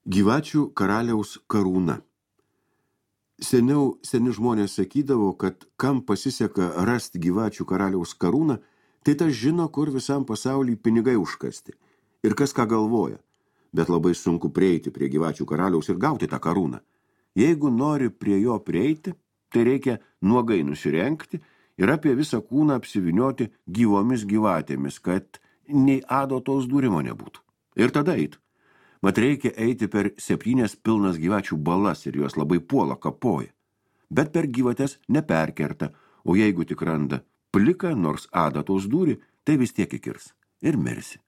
Gyvačių karaliaus karūna. Seniau seni žmonės sakydavo, kad kam pasiseka rasti gyvačių karaliaus karūną, tai tas žino, kur visam pasaulyje pinigai užkasti ir kas ką galvoja. Bet labai sunku prieiti prie gyvačių karaliaus ir gauti tą karūną. Jeigu nori prie jo prieiti, tai reikia nuogai nusirengti ir apie visą kūną apsivinioti gyvomis gyvatėmis, kad nei adatos dūrimo nebūtų. Ir tada eit. Mat reikia eiti per 7 pilnas gyvačių balas ir jos labai puola kapoja. Bet per gyvates neperkerta, o jeigu tik randa pliką nors adatos dūrį, tai vis tiek įkirs ir mirsi.